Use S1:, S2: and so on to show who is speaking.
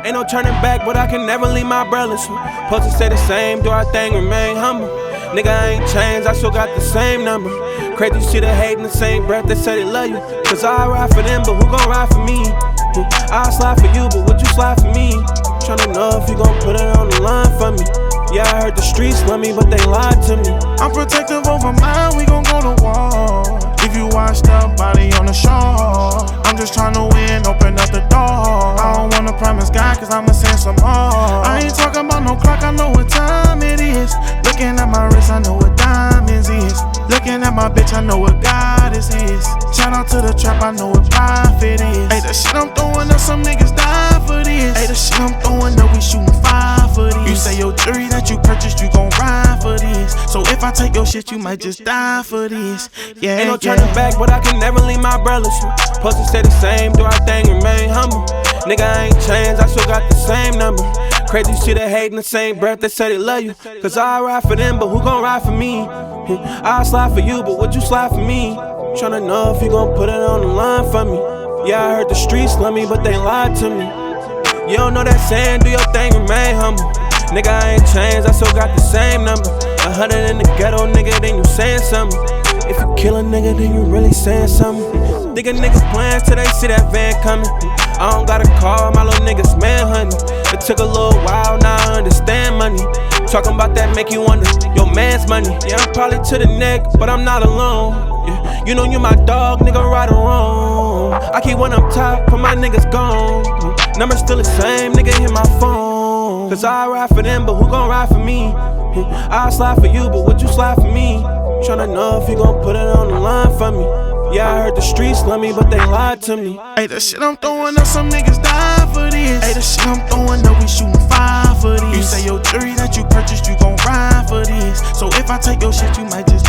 S1: Ain't no turning back, but I can never leave my brothers. Supposed to stay the same, do our thing, remain humble. Nigga, I ain't changed, I still got the same number. Crazy, you see the hate in the same breath, they say they love you. Cause I ride for them, but who gon' ride for me? I'll slide for you, but would you slide for me? Tryna know if you gon' put it on the line for me. Yeah, I heard the streets love me, but they lied to me.
S2: I'm protective over mine, we gon' go to war. If you washed up, body on the shore. I'm just tryna win, open up the door. I don't wanna promise God, cause I'ma send some more. I ain't talking about no clock, I know what time it is. Looking at my wrist, I know what diamonds is. Looking at my bitch, I know what goddess is. Shout out to the trap, I know what profit is. Hey, the shit I'm throwing up, some niggas die for this. Hey, the shit I'm throwing up, we shooting fire for this. You say your jewelry that you purchased, you gon' ride for this. So if I take your shit, you might just die for this. Yeah,
S1: ain't no turning back, but I can never leave my brothers. Supposed to stay the same, do our thing, remain humble. Nigga, I ain't changed, I still got the same number. Crazy, you see the hate in the same breath, they say they love you. Cause I ride for them, but who gon' ride for me? I'll slide for you, but would you slide for me? Tryna know if you gon' put it on the line for me. Yeah, I heard the streets love me, but they lied to me. You don't know that saying, do your thing, remain humble. Nigga, I ain't changed, I still got the same number. 100 in the ghetto, nigga, then you saying something. If you kill a nigga, then you really saying something. Think a nigga plans till they see that van coming. I don't gotta call my little niggas manhunting. It took a little while, now I understand money. Talking about that make you wonder, your man's money. Yeah, I'm probably to the neck, but I'm not alone. Yeah, you know you my dog, nigga, right or wrong. I keep one up top, but my niggas gone. Number still the same, nigga, hit my phone. Cause I ride for them, but who gon' ride for me? I'll slide for you, but would you slide for me? Tryna know if you gon' put it on the line for me. Yeah, I heard the streets love me, but they lied to me.
S2: Hey, the shit I'm throwing up, some niggas die for this. Hey, the shit I'm throwing up, we shooting fire for this. You say your jewelry that you purchased, you gon' ride for this. So if I take your shit, you might just